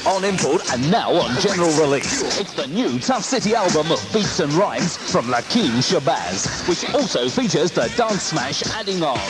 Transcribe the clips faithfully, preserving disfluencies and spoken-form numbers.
on import and now on general release. It's the new Tough City album of beats and rhymes from Lakeem Shabazz, which also features the dance smash Adding On.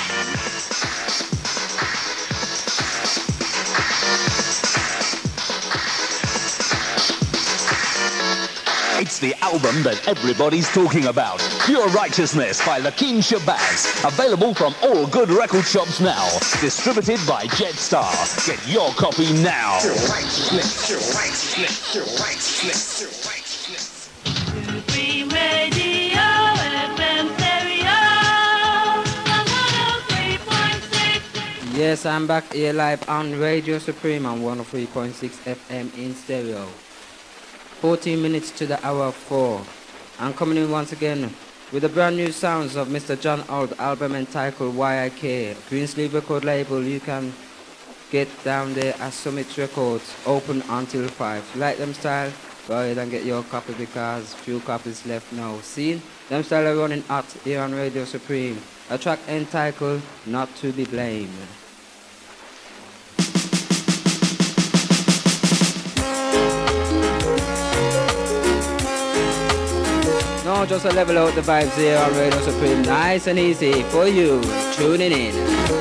It's the album that everybody's talking about. Pure Righteousness by Lakeem Shabazz. Available from all good record shops now. Distributed by Jetstar. Get your copy now. Pure Righteousness. Pure Righteousness. Pure Righteousness. Pure Righteousness. Supreme Radio, F M stereo. one oh three point six. Yes, I'm back here live on Radio Supreme on one oh three point six F M in stereo. fourteen minutes to the hour of four. I'm coming in once again with the brand new sounds of Mister John Old, album entitled Y I K. Greensleeve record label, you can get down there at Summit Records, open until five. Like them style, go ahead and get your copy because few copies left now. See, them style are running hot here on Radio Supreme. A track entitled Not to Be Blamed. No, just to level out the vibes here on Radio Supreme. Nice and easy for you tuning in.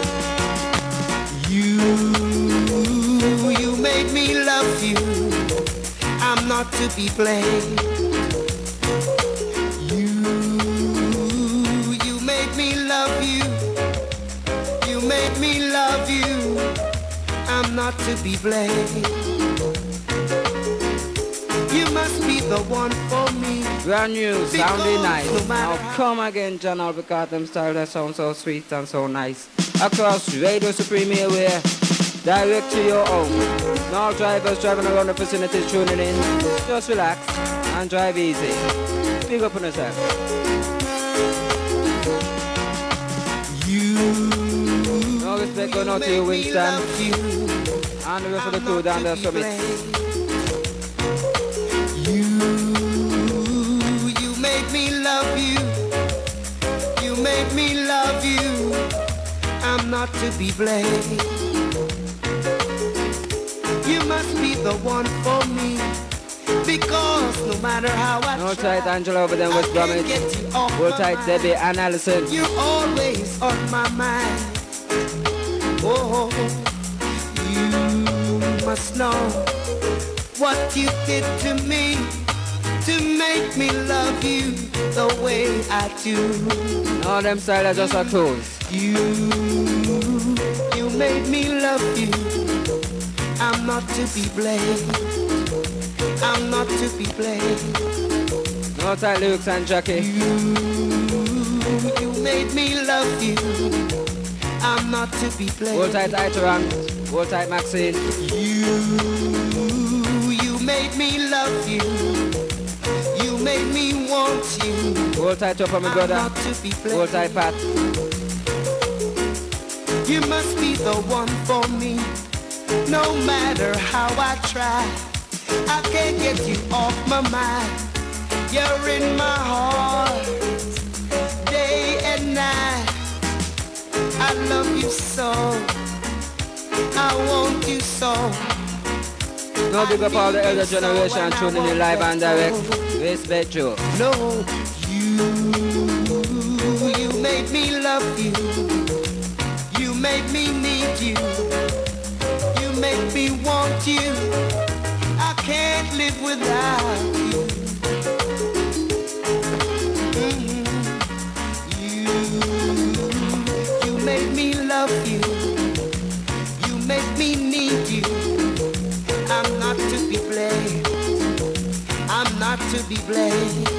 You, you made me love you. I'm not to be blamed. You, you made me love you. You made me love you. I'm not to be blamed. You must be the one for me. Brand new, sounding nice. No now come again, John Al, because them style that sound so sweet and so nice. Across Radio Supreme Airway, direct to your home. Now drivers driving around the facilities tuning in, just relax and drive easy. Big up on yourself. You, no respect going out to you, Winston, and the rest of the crew down there, Summit. Love you, you made me love you. I'm not to be blamed. You must be the one for me, because no matter how I no try, tight Angela over there with Bromwich. Hold tight Debbie and Allison. You're always on my mind. Oh, you must know what you did to me to make me love you the way I do. No, them style are just a tools. You, you made me love you. I'm not to be blamed. I'm not to be blamed. No tight Luke and Jackie. You, you made me love you. I'm not to be blamed. Hold tight Iteran. Hold tight Maxine. You, you made me love you. You made me want you. Hold tight up on my brother. Hold tight Pat. You must be the one for me. No matter how I try, I can't get you off my mind. You're in my heart, day and night. I love you so. I want you so. No big up all the elder generation tuning in live and direct. Respect you. No, you, you made me love you. You made me need you. You make me want you. I can't live without you. Mm-hmm. You, you made me love you. You make me need you. I'm not to be blamed. I'm not to be blamed.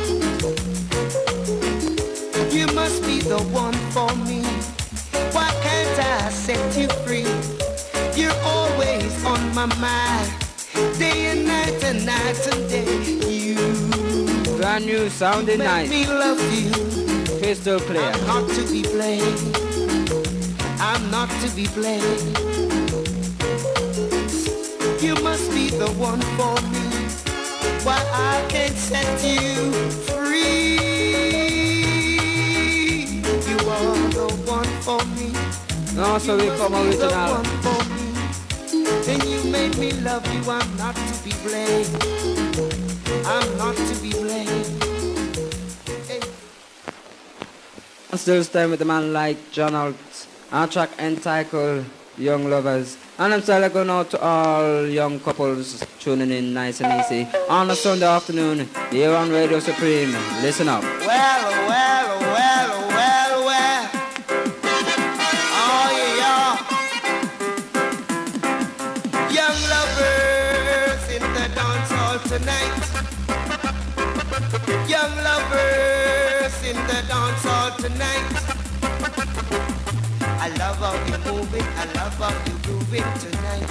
You must be the one for me. Why can't I set you free? You're always on my mind, day and night and night and day. You brand new sounding nice. Make me love you. Crystal clear. I'm not to be blamed. I'm not to be blamed. You must be the one for me. Why I can't set you free? You are the one for me. No, so we come original. And you made me love you, I'm not to be blamed. I'm not to be blamed. Hey. And still staying with the man like John Alt. Our track entitled Young Lovers. And I'm still going out to all young couples tuning in nice and easy on a Sunday afternoon here on Radio Supreme. Listen up. Well, well, well, well, well. Oh, yeah. Young lovers in the dance hall tonight. Young lovers in the dance hall tonight. I love how you move it, I love how you groove it tonight.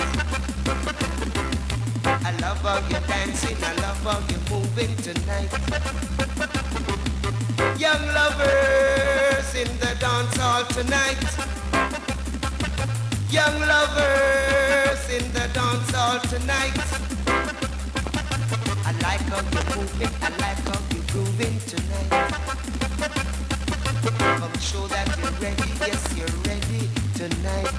I love how you dancing, I love how you moving tonight. Young lovers in the dance hall tonight. Young lovers in the dance hall tonight. I like how you moving, I like how you grooving tonight. I'm sure that you're ready, yes you're ready tonight.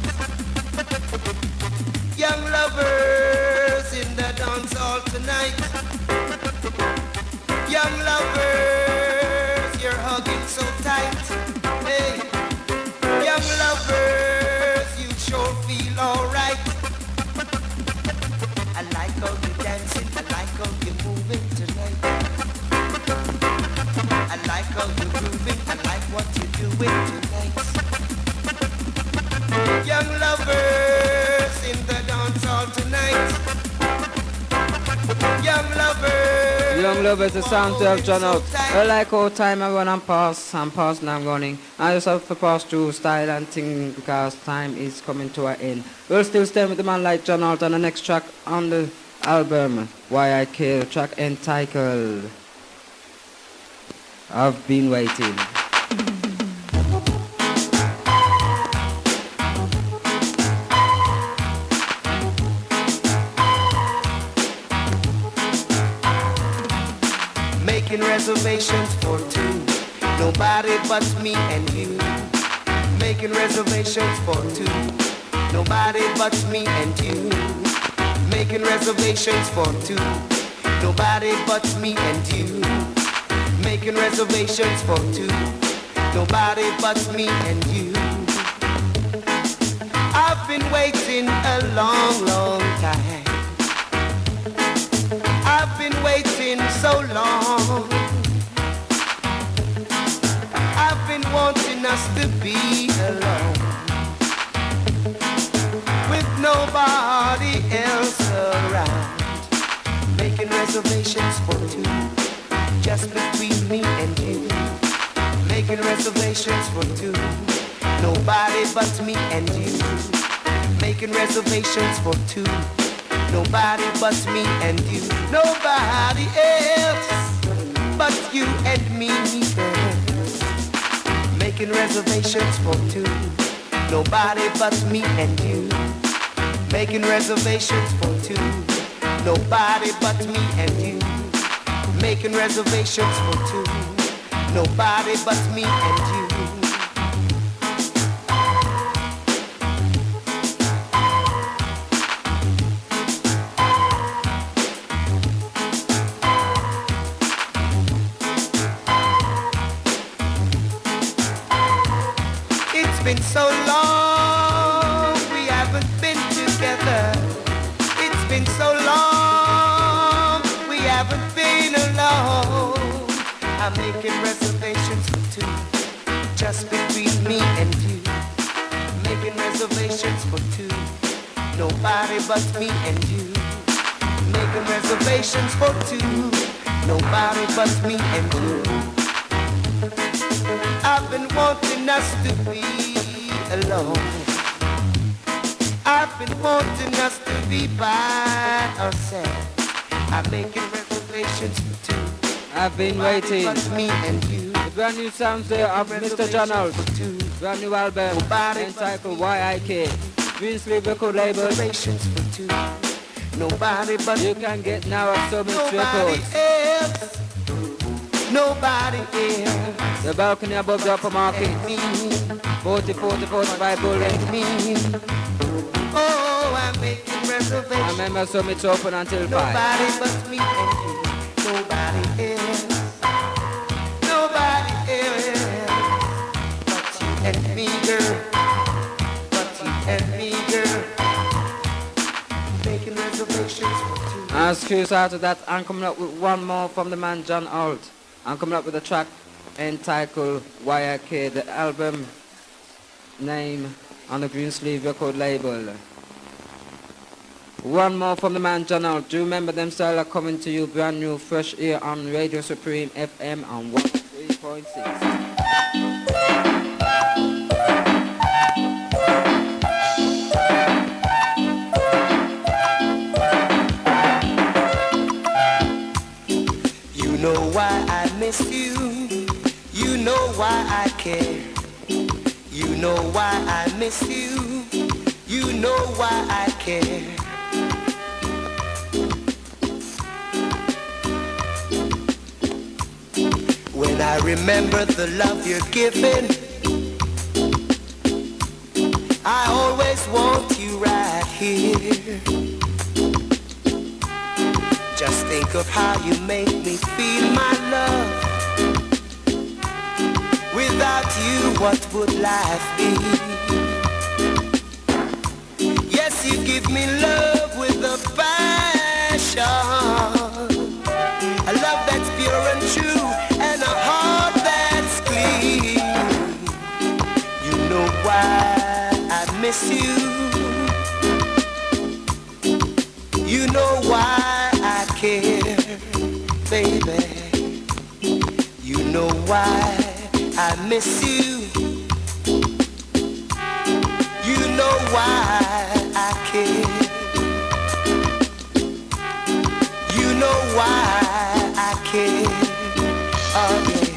Young lovers in the dance hall tonight. Young lovers, you're hugging so tight. Hey, young lovers, you sure feel alright. I like how you dancing, I like how you moving tonight. I like how you grooving, I like what you're doing tonight. Young lovers in the dance hall tonight. Young lovers. Young lovers, the sound of John Out. I like how time I run and pass, and pass and I'm running. I just have to pass through style and thing because time is coming to an end. We'll still stay with the man like John Out on the next track on the album, Why I Care, track entitled I've Been Waiting. Making reservations for two, nobody but me and you. Making reservations for two, nobody but me and you. Making reservations for two, nobody but me and you. Making reservations for two, nobody but me and you. I've been waiting a long, long time. I've been waiting so long. I've been wanting us to be alone, with nobody else around. Making reservations for two, just between me and you. Making reservations for two, nobody but me and you. Making reservations for two, nobody but me and you. Nobody else but you and me, girl. Making reservations for two, nobody but me and you. Making reservations for two, nobody but me and you. Making reservations for two, nobody but me and you. It's been so long, we haven't been together. It's been so long, we haven't been alone. I'm making reservations for two, just between me and you. Making reservations for two, nobody but me and you. Making reservations for two, nobody but me and you. I've been wanting us to be alone. I've been wanting us to be by ourselves. I'm making reservations for two. I've been waiting. But me and you. The brand new sounds there of Mister John Holt. Brand new album entitled Why I Care. Greensley record label. Reservations for two. Nobody but you can get now at Summit nobody Records. else. Nobody else. The balcony above the upper market. forty, forty, forty-five bullet. Oh, I'm making reservations. reservation. Remember, Summit's open until five. Nobody but me and you. Nobody else. Nobody else. But you and me, girl. But you and me, girl. Making reservations for two. And excuse after that, I'm coming up with one more from the man John Holt. I'm coming up with a track entitled Y I K, the album name on the Greensleeve record label. One more from the man John Holt. Do you remember them style are coming to you brand new, fresh here on Radio Supreme F M on one oh three point six. You know why I miss you. You know why I care. You know why I miss you. You know why I care. When I remember the love you're giving, I always want you right here. Just think of how you make me feel, my love. Without you, what would life be? Yes, you give me love with a passion, a love that's pure and true, and a heart that's clean. You know why I miss you. You know why I care, baby. You know why I miss you. You know why I care. You know why I care. Oh yes.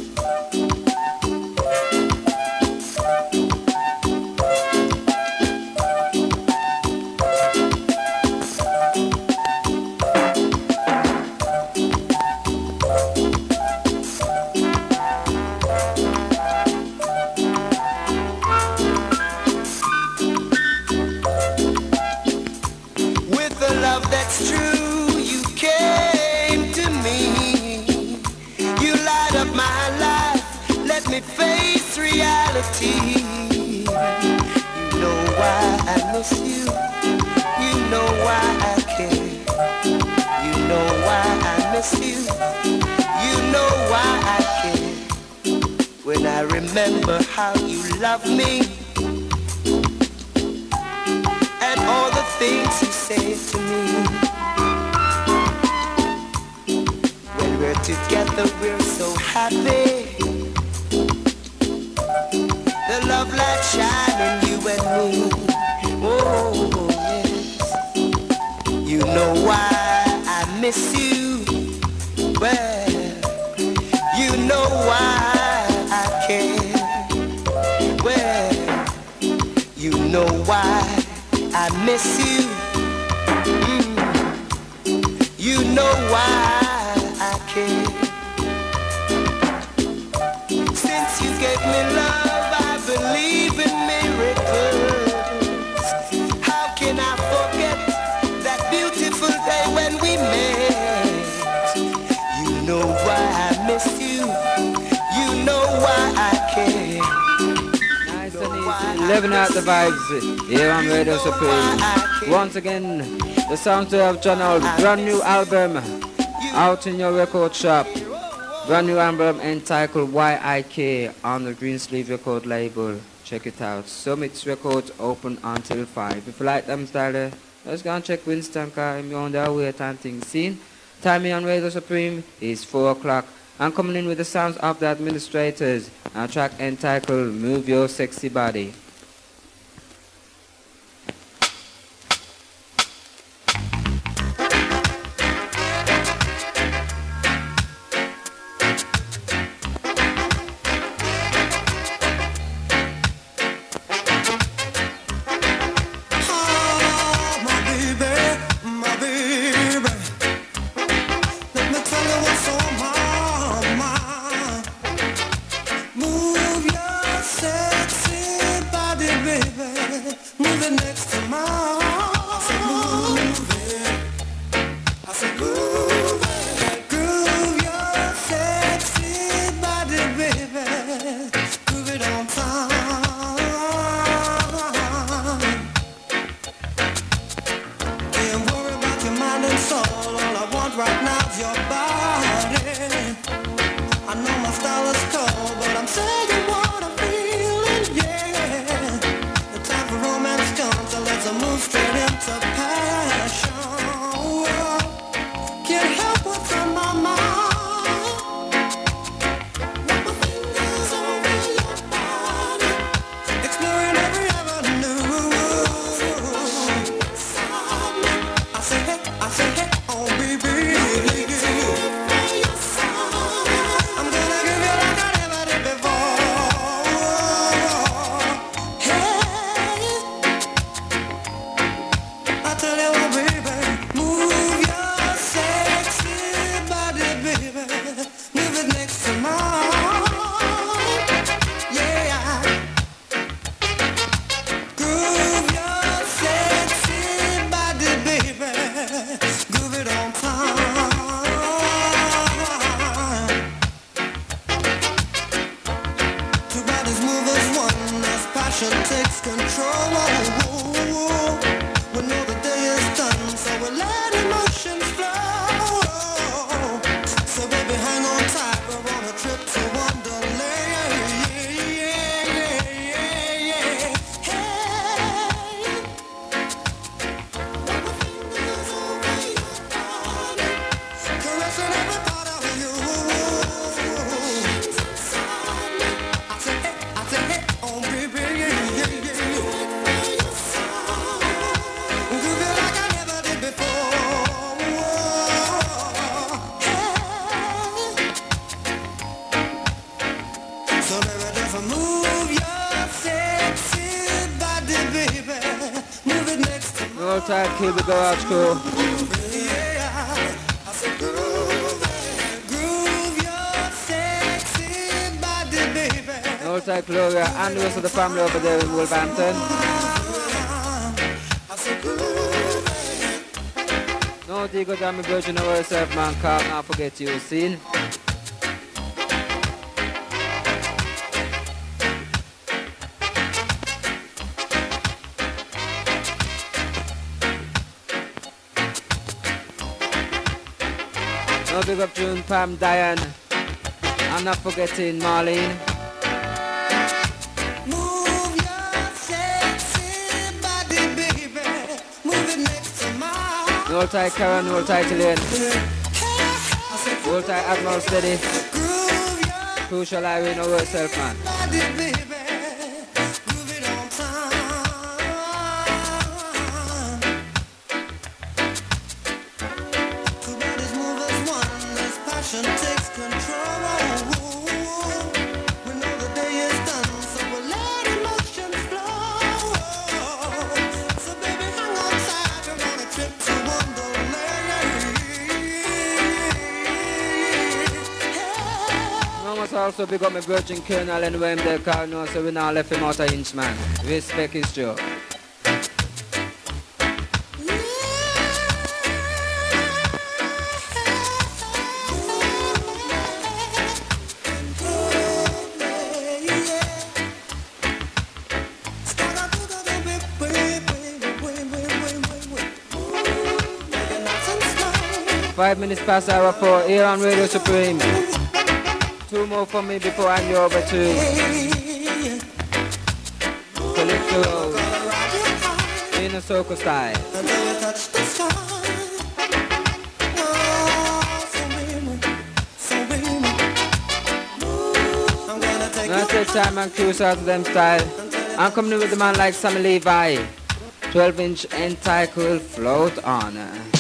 Face reality. You know why I miss you. You know why I care. You know why I miss you. You know why I care. When I remember how you love me and all the things you say to me. When we're together, we're so happy. The love light shining, you and me. Oh, yes. You know why I miss you. Well, you know why I care. Well, you know why I miss you. Mm. You know why I care. Since you gave me love, believe in miracles. How can I forget that beautiful day when we met? You know why I miss you. You know why I care. Nice and easy. Living out the vibes here on Radio Supreme. Once again, the sounds of John Holt, brand new album out in your record shop. Brand new album entitled Y I K on the Greensleeve record label. Check it out. Summit's Records open until five. If you like them style, let's go and check Winston car. I'm on their way and things seen. Time here on Radio Supreme is four o'clock. I'm coming in with the sounds of the Administrators. A track entitled Move Your Sexy Body. Move your sexy body. Hold tight, keep the garage crew. Hold tight, Gloria, and the rest of the family over there in Wolverhampton. No, you go down my version of yourself, man. Can't not forget you, seen. No, big up June, Pam, Diane. I'm not forgetting Marlene. Move your sexy body, baby. Move it next to mine. Hold tight, Karen. Hold tight, Elaine. Hold tight, Admiral Steady. Groove your Crucial Irene, know yourself, man. body, baby. Groove it on time. Two bodies move as one as passion takes control. We know the day is done, so we'll let emotions flow. So baby, hang on tight, we're on a trip to Wonderland. I must also big up my Virgin Colonel and when they call no, so we now left him out a inch, man. Respect is due. Five minutes past hour four here on Radio Supreme. Two more for me before I hand you over to Calypso in a soca style. Now take time and cruise out to them style. I'm coming in with the man like Sammy Levi. twelve inch entitled Float On.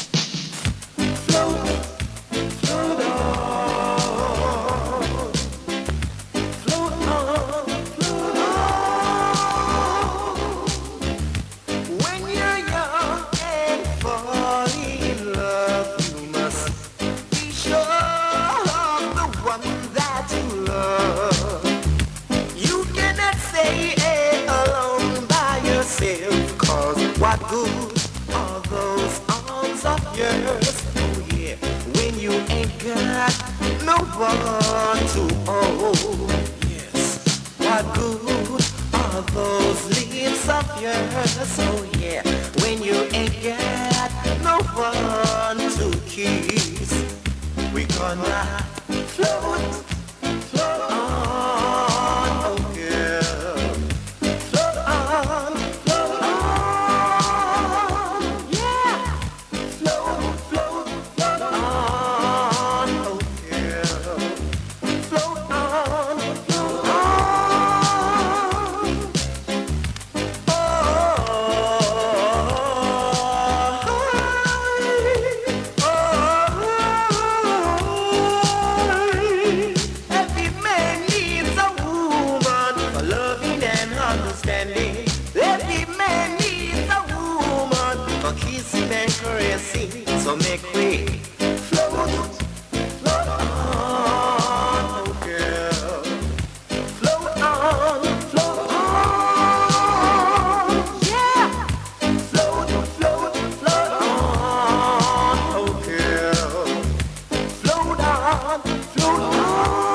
When you're young and fall in love, you must be sure of the one that you love. You cannot stay alone by yourself, 'cause what good are those arms of yours? Oh yeah, when you ain't got no one to hold. Yes, what good are those lips of yours? Oh yeah, when you ain't got no one to kiss. We gonna float, float on, oh girl. Float on, float on, yeah. Float, float, float on, oh girl. Float on, float on. Every man needs a woman for loving and understanding. Every man needs a woman for kissing and caressing. So make way, float, float on, oh girl. Float on, float on, yeah. Float, float, float on, oh girl. Float on, float on.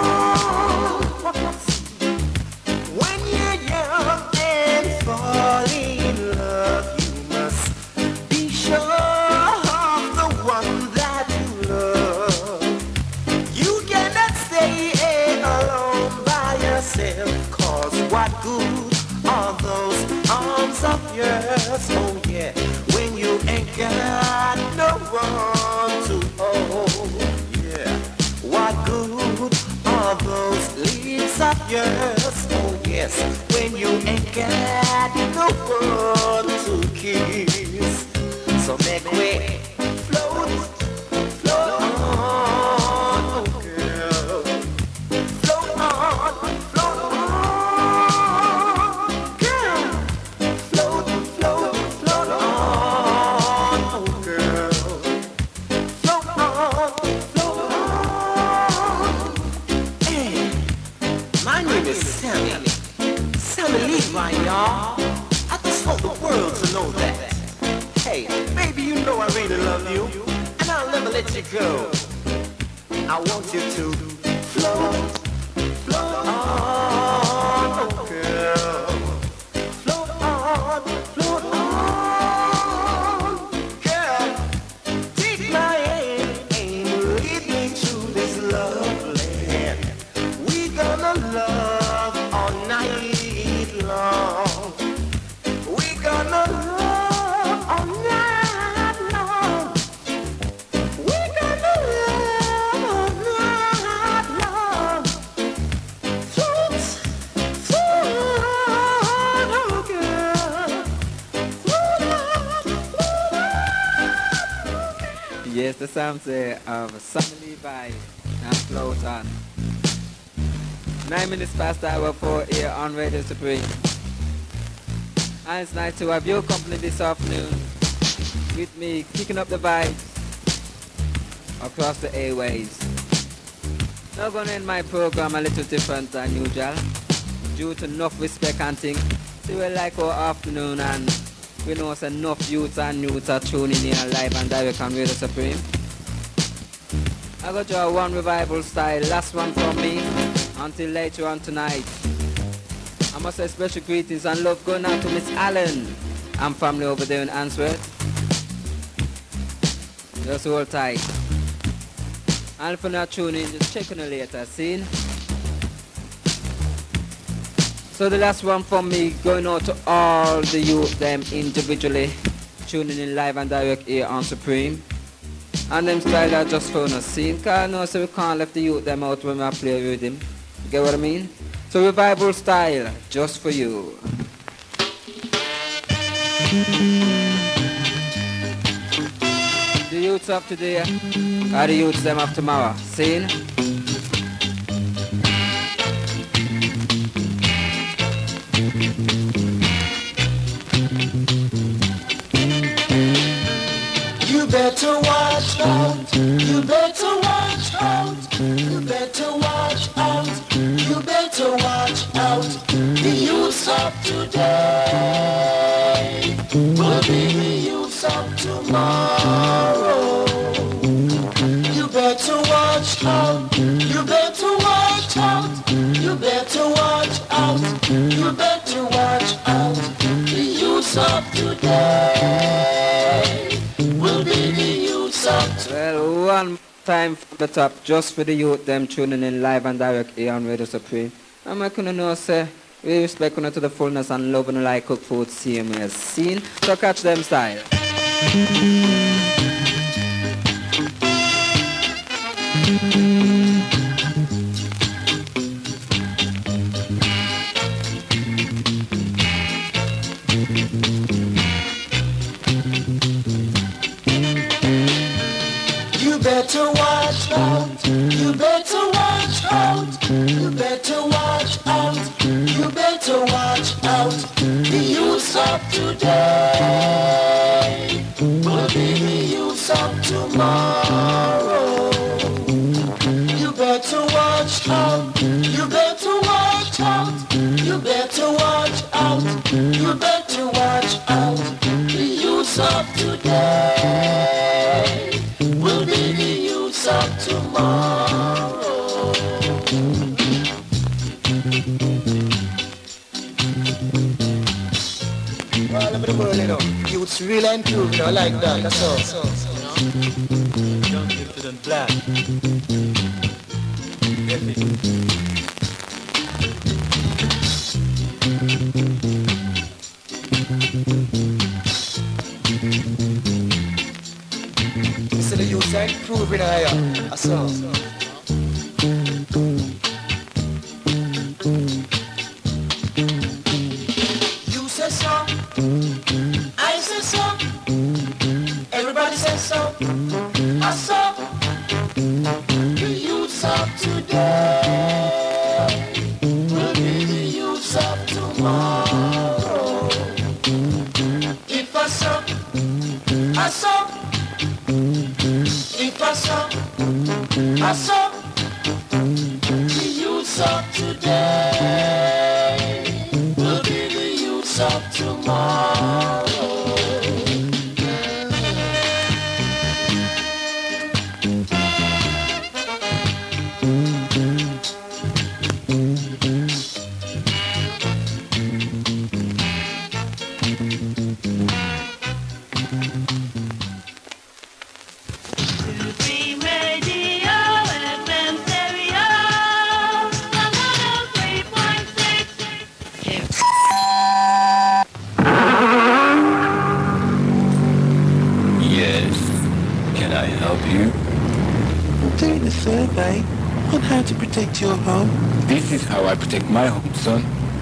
When you're young and fall in love, you must be sure of the one that you love. You cannot stay alone by yourself, 'cause what good are those arms of yours? Oh yeah, when you ain't got no one to hold. Yeah, what good are those lips of yours? Oh yes, when you ain't got no one to kiss. So make way, float, float on, oh girl. Float on, float on, girl. Float, float, float on, let you go. I want you to float, float on, oh girl. Float on, float on, girl. Take my hand and lead me to this love land. We gonna love all night long. We gonna love all night long. We gonna love all night long. Float, float, oh girl. Float on, float on. Yes, the sounds there of Sammy Levi and Float On. Nine minutes past the hour four here on Radio Supreme. And it's nice to have your company this afternoon with me kicking up the vibes across the airways. Now gonna end my program a little different than usual due to enough respect and things. See we like our afternoon and we know it's enough youths and youths are tuning in live and direct on Radio Supreme. I got you a one revival style, last one from me until later on tonight. I must say special greetings and love going out to Miss Allen and family over there in Answorth. Just hold tight. And if you're not tuning in, just check on the later scene. So the last one from me going out to all the youth them individually tuning in live and direct here on Supreme. And them style are just for us scene. Cause I know so we can't let the youth them out when we play with them. You get what I mean? So revival style, just for you. The youths of today are the youths them of tomorrow. Seen? You better watch out. You better watch out. You better watch out. You better watch out. The youths of today will be the youths of tomorrow. You better watch out. You better watch out. You better watch out. You better watch out. The youths of today will be the youths of today. Well, one time from the top, just for the youth them tuning in live and direct here on Radio Supreme. I'm not gonna know, say, we respect you to the fullness and love and like cook food, same as seen. So catch them style. You better watch out. You better watch out. You better watch out. You better watch out. The youths of today will be the youths of tomorrow. You better watch out. You better watch out. You better watch out. You better watch out. The youths of today will be the youths of tomorrow. Well, let me world, you know. Youths really improve, you know, like that. That's all. So, so, you know. Young people than black. Get me? So the youths are improving higher. That's all. You say so, I say so, everybody says so, I saw the youths of today will be the youths of tomorrow. If I saw, I saw. If I saw, I saw the youths of today will be the youths of tomorrow. Doing a survey on how to protect your home. This is how I protect my home, son.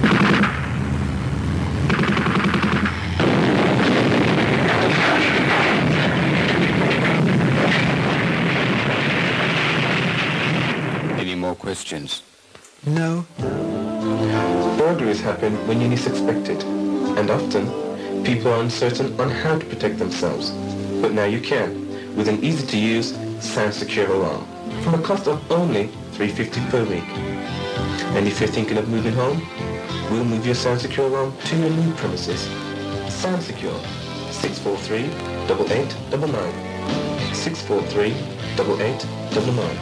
Any more questions? No. Burglaries happen when you least expect it, and often people are uncertain on how to protect themselves. But now you can, with an easy-to-use, sound-secure alarm, from a cost of only three dollars and fifty cents per week. And if you're thinking of moving home, we'll move your sound-secure alarm to your new premises. Sound Secure, six four three, eight eight nine nine. six four three, eight eight nine nine.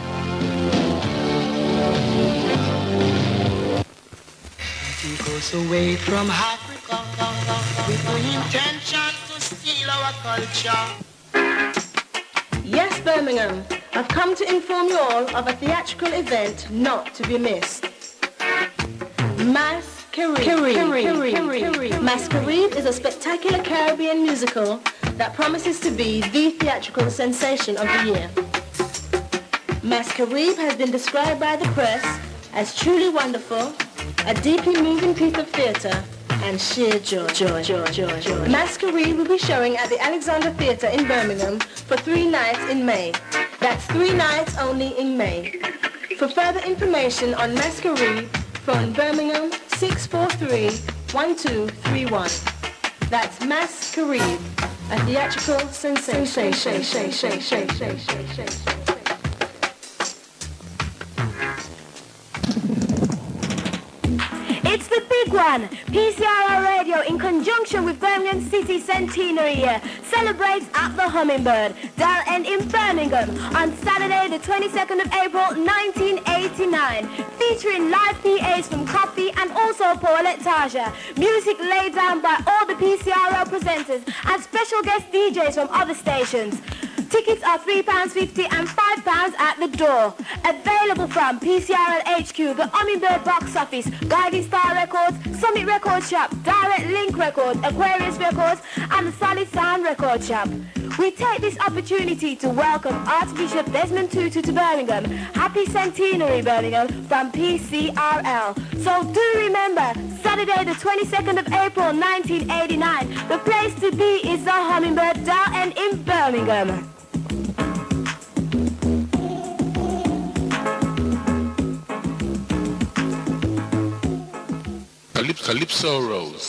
He goes away from Africa with the intention to steal our culture. Yes, Birmingham, I've come to inform you all of a theatrical event not to be missed. Masquerade. Masquerade is a spectacular Caribbean musical that promises to be the theatrical sensation of the year. Masquerade has been described by the press as truly wonderful, a deeply moving piece of theatre, and sheer joy. Joy, joy, joy, joy. Masquerade will be showing at the Alexander Theatre in Birmingham for three nights in May. That's three nights only in May. For further information on Masquerade, phone Birmingham six four three, one two three one. That's Masquerade, a theatrical sensation. It's the big one! P C R L Radio, in conjunction with Birmingham City Centenary Year, celebrates at the Hummingbird, Dal End in Birmingham, on Saturday the twenty-second of April nineteen eighty-nine, featuring live P As from Coffee and also Paulette Taja, music laid down by all the P C R L presenters and special guest D Js from other stations. Tickets are three pounds fifty and five pounds at the door. Available from P C R L H Q, the Hummingbird Box Office, Guiding Star Records, Summit Record Shop, Direct Link Records, Aquarius Records, and the Solid Sound Record Shop. We take this opportunity to welcome Archbishop Desmond Tutu to Birmingham. Happy Centenary, Birmingham, from P C R L. So do remember, Saturday the twenty-second of April nineteen eighty-nine, the place to be is the Hummingbird Dal End in Birmingham. Calypso Rose.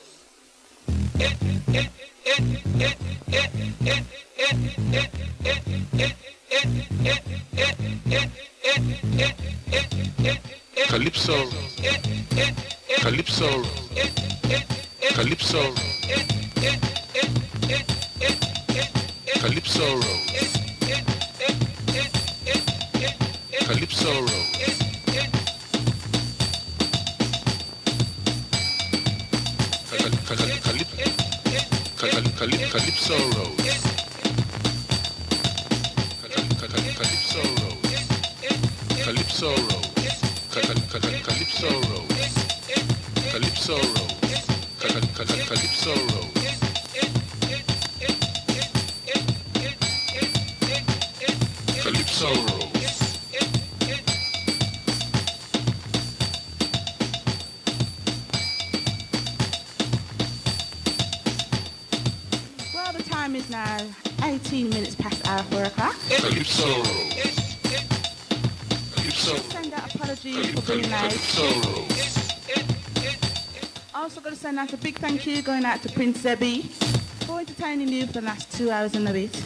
Calypso. Calypso. Calypso. Calypso Rose. Calypso Rose. Calypso Rose. Calypso Rose. Calypso Rose. Calypso Rose. Calypso Rose. Calypso Rose. Calypso Rose. Is now eighteen minutes past our four o'clock. Calypso Rose. Calypso. Send out apologies for being late. Also got to send out a big thank you going out to Prince Zebby for entertaining you for the last two hours and a bit.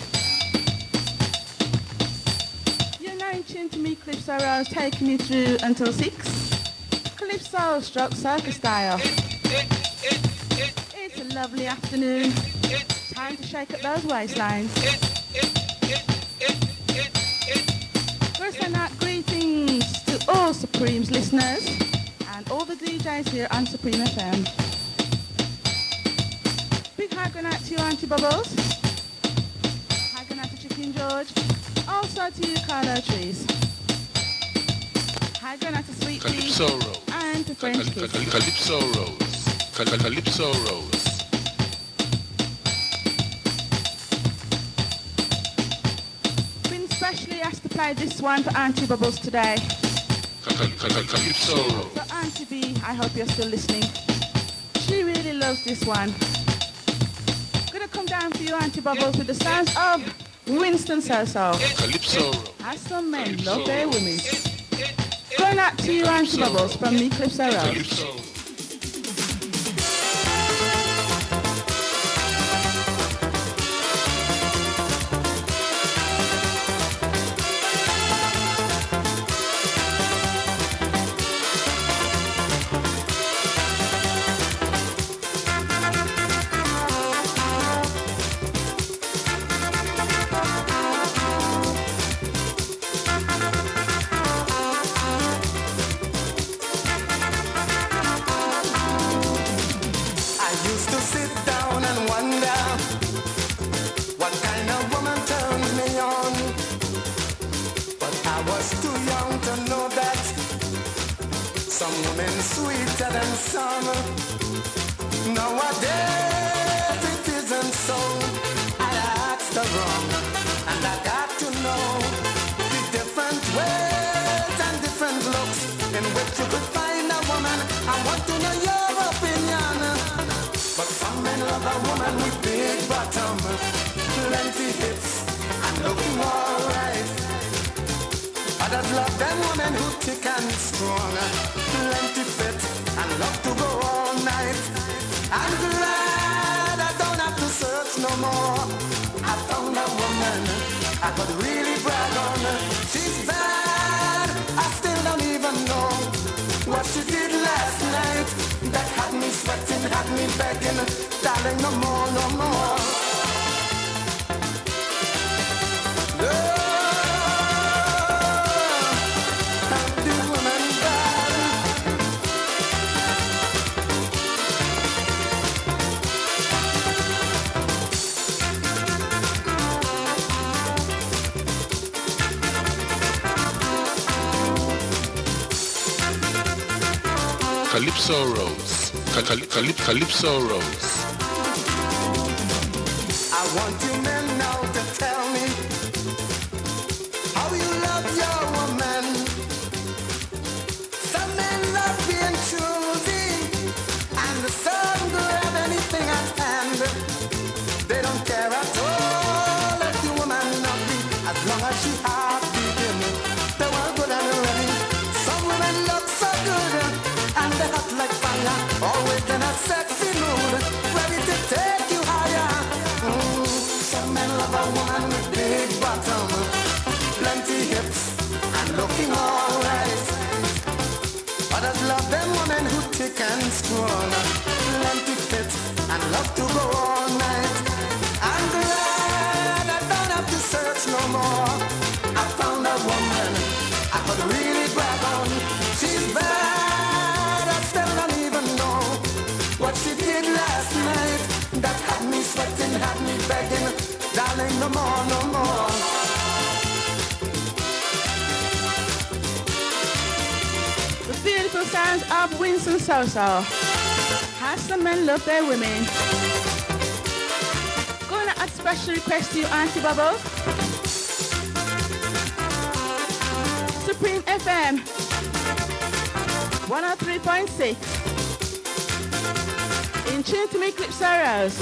You're now in tune to me, Calypso Rose, taking you through until six. Calypso stroke circus style. It's a lovely afternoon. Time to shake up those waistlines. We're sending out greetings to all Supreme's listeners and all the D Js here on Supreme F M. Big high going out to you, Auntie Bubbles. High going out to Chicken George. Also to you, Carlo Trees. High going out to Sweet Pea and to French Kiss. Calypso Rose. Calypso Rose. Especially asked to play this one for Auntie Bubbles today. Calypso Rose. So Auntie B, I hope you're still listening. She really loves this one. Gonna come down for you, Auntie Bubbles, with the sounds of Winston Soso. Calypso Rose. As some men love their women. Going out to you, Auntie Bubbles, from me, Calypso Rose. Calypso. Calypso Rose. Cal- cal- Calypso Rose. I want you men now to tell me how you love your woman. Some men love being choosy, and some grab anything at hand. They don't care at all if the woman not be, as long as she half beating. They were good and ready. Some women look so good, and they hot like fire, always in a sexy mood, ready to take you higher. Mm, some men love a woman with big bottom, plenty hips, and looking alright. Others love them women who thick and strong, plenty fit, and love to go all night. I'm glad I don't have to search no more. I found a woman I could really brag on. She's bad, I still don't even know what she did last night. That had me sweating, had me begging, darling, no more, no more. The beautiful sounds of Winston Soso. Has some men love their women. Gonna add special request to you, Auntie Bubbles. Supreme F M one oh three point six. In tune to me, Calypso Rose.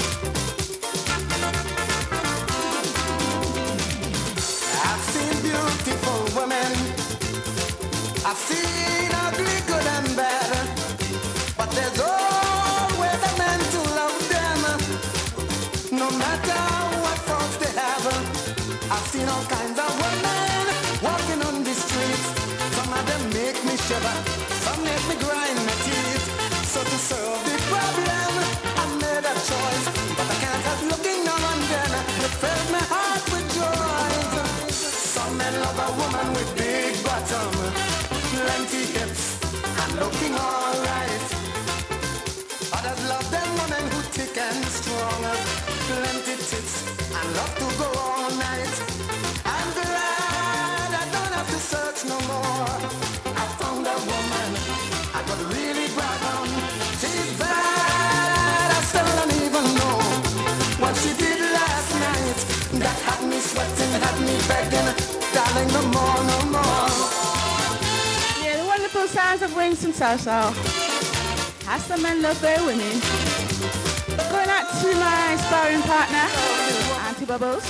I've seen beautiful women, I've seen ugly, good and bad, but there's always a man to love them, no matter what faults they have. I've seen all kinds of women walking on the streets. Some of them make me shiver, some make me grind my teeth. So to solve the problem, I made a choice, but I can't help looking now and then. It fills my heart with joy. Some men love a woman with big bottom, plenty hips, and looking alright. Others love them women who thick and strong, plenty tits, and love to go all night. I'm glad I don't have to search no more. I found a woman I could really brag on. She's bad, I still don't even know what she did last night. That had me sweating, had me begging, darling, no more. more, no more. Yeah, the wonderful sounds of Winston Soso. Has some men love their women. Going out to my sparring partner, Auntie Bubbles.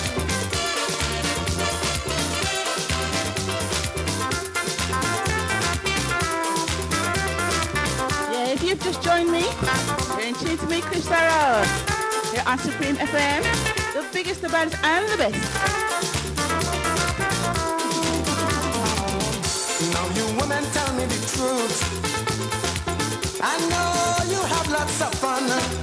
Yeah, if you've just joined me, you're in tune to me, Chris Road. Here on Supreme F M, the biggest, the baddest, and the best. Now you women tell me the truth. I know you have lots of fun.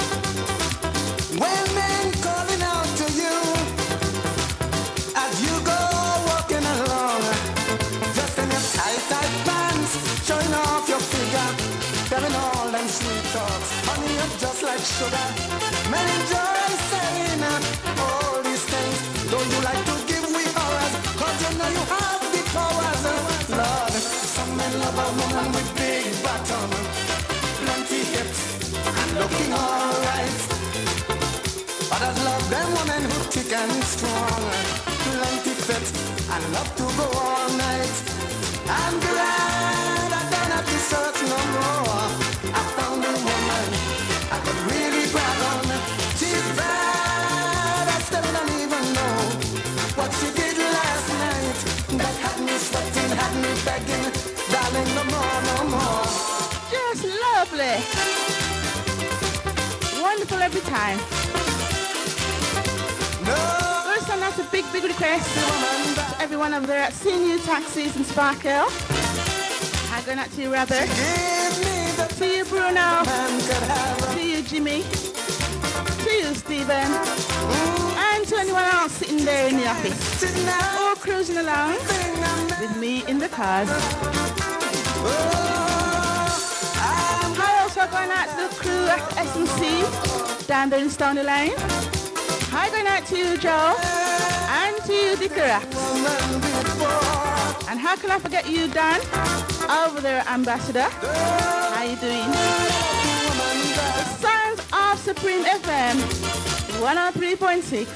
Women calling out to you as you go walking along. Just in your tight, tight pants, showing off your figure, telling all them sweet talks. Honey, you're just like sugar. Men enjoy saying all these things. Don't you like to give we hours? Cause you know you have the powers. Lord, some men love a woman with big bottom, plenty hips, and looking alright. Others love them women who thick and strong, plenty fit, and love to go all night. I'm glad I don't have to search no more. I found a woman I could really brag on. She's bad, I still don't even know what she did last night. That had me sweating, had me begging, darling, no more, no more. Just lovely. Wonderful every time. First one, that's a big, big request to everyone over there at C N U Taxis in Sparkhill. I'm going out to you, Robert. To you, Bruno. To you, Jimmy. To you, Stephen. And to anyone else sitting there in the office or cruising along with me in the cars. Hi, also going out to the crew at S and C down there in Stony Lane. Hi, going out to you, Joe, and to you, Dickera. And how can I forget you, Dan, over there, Ambassador? How you doing? The sounds of Supreme F M, one oh three point six.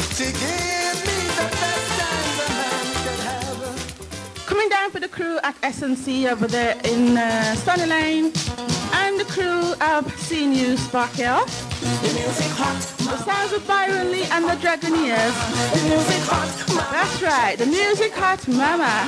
Coming down for the crew at S and C over there in uh, Stony Lane, and the crew of C N U Sparkhill. The music hot. The sounds of Byron Lee and the Dragoneers. The music hot. That's right, the music hot mama.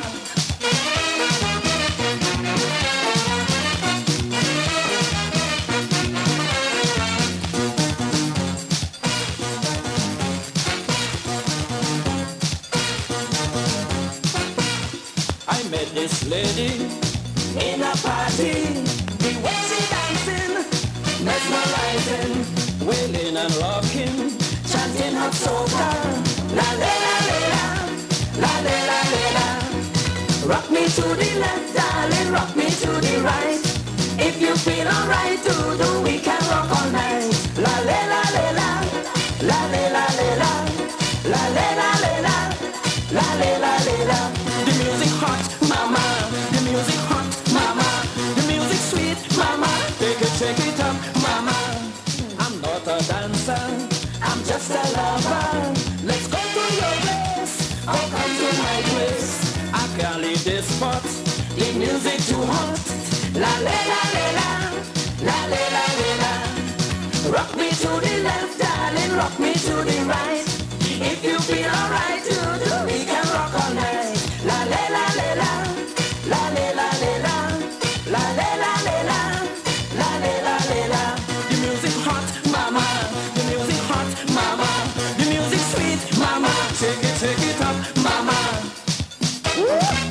I met this lady in a party. The way she dancing, mesmerizing, wailing and rocking, chanting hot soca. La la la la la, la la la la la. Rock me to the left, darling, rock me to the right. If you feel alright, do do we can rock all night. La la la la la, la la la la, la la la la, la la la la. The music hot, mama. The music hot, mama. The music sweet, mama. Take it, take it up, mama. I'm not a dancer, I'm just a lover. Let's go to your place, or come to my place. I can't leave this spot, the music too hot. La la la la la, la la la la la. Rock me to the left, darling, rock me to the right. If you feel alright, do do we can rock all night. La la la la la, la la la la, la la la la, la la la la. The music hot, mama. The music hot, mama. The music sweet, mama. Take it, take it up, mama. Woo!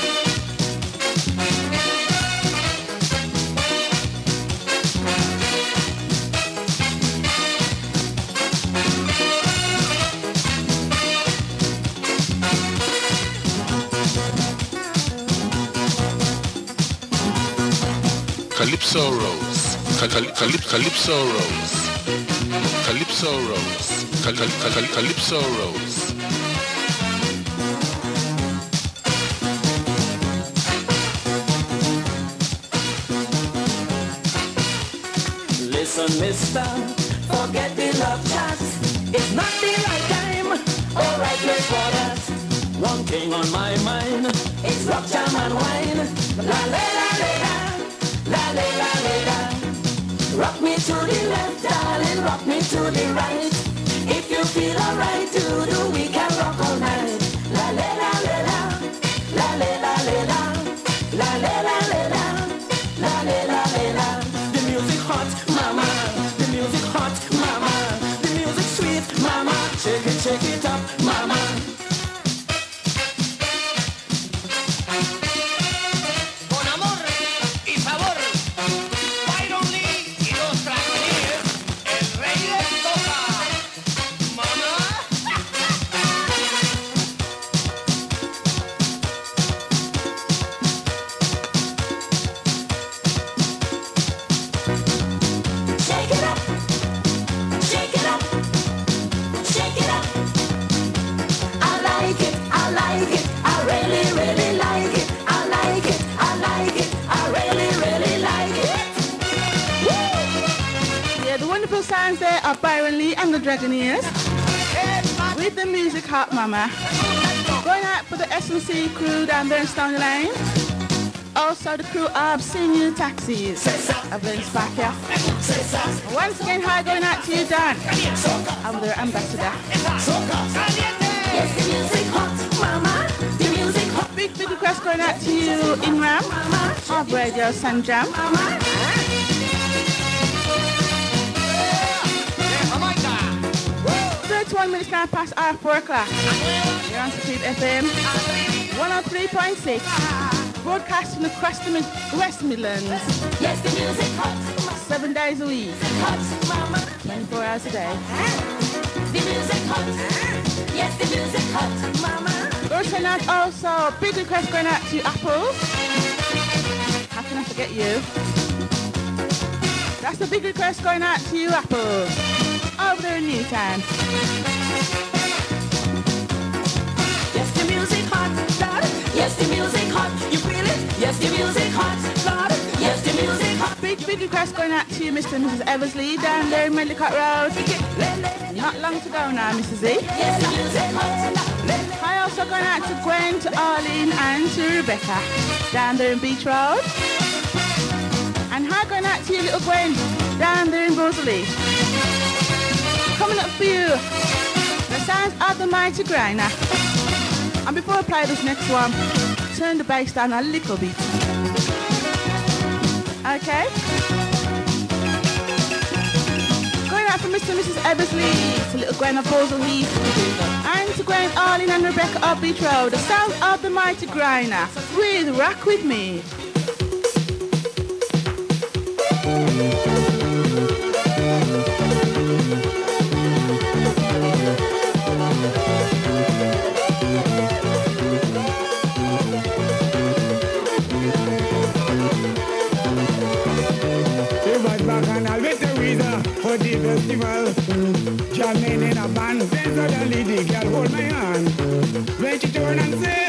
Calypso Rose, Cal- Cal- Cal- Calypso Rose, Calypso Rose, Cal- Cal- Cal- Calypso Rose. Listen, mister, forget the love chat. It's not the right time or right place for that. One thing on my mind, it's rock, jam and wine. La la la la la, la la la la la. Rock me to the left, darling, rock me to the right. If you feel alright, do do, we can rock all night. La la la la la, la la la la la, la la la la la, la la la la la. The music hot, mama. The music hot, mama. The music sweet, mama. Shake it, shake it up, mama. Sounds there are Byron Lee and the Dragoneers with the music hot, mama. Going out for the S and C crew down there in Stony Lane. Also the crew of Senior Taxis of the Sparkia. Once again, hi going out to you, Dan. I'm their ambassador. Yes, the music hot, mama. The music hot. Big, big request going out to you, Inram of Radio Sanjam. thirty-one minutes now past our four o'clock. You're on Supreme F M one oh three point six, broadcasting across the Mid- West Midlands. Yes, the music hot. Seven days a week. Hot, mama. twenty-four hours a day. The music hot. Yes, the music hot, mama. We're sending out also big request going out to Apples. How can I forget you? That's the big request going out to you, Apples. Over there in Newtown. Yes, the music hot, Lord. Yes, the music hot. You feel it? Yes, the music hot, Lord. Yes, the music hot. Big, big request going out to you, Mister and Missus Eversley, down there in Medlicott Road. Not long to go now, Missus E. Yes, the music hot. Hi, also going out to Gwen, to Arlene, and to Rebecca, down there in Beach Road. And hi, going out to you, little Gwen, down there in Rosalie. Coming up for you, the sounds of the mighty grinder. And before I play this next one, turn the bass down a little bit. Okay? Going out for Mister and Missus Eversley, to little Gwen of Balsall Heath, and to Gwen, Arlene and Rebecca of Beach Road, the sound of the mighty grinder with Rock With Me. For the festival, jamming in a band, then suddenly the girl hold my hand. When she turn and say,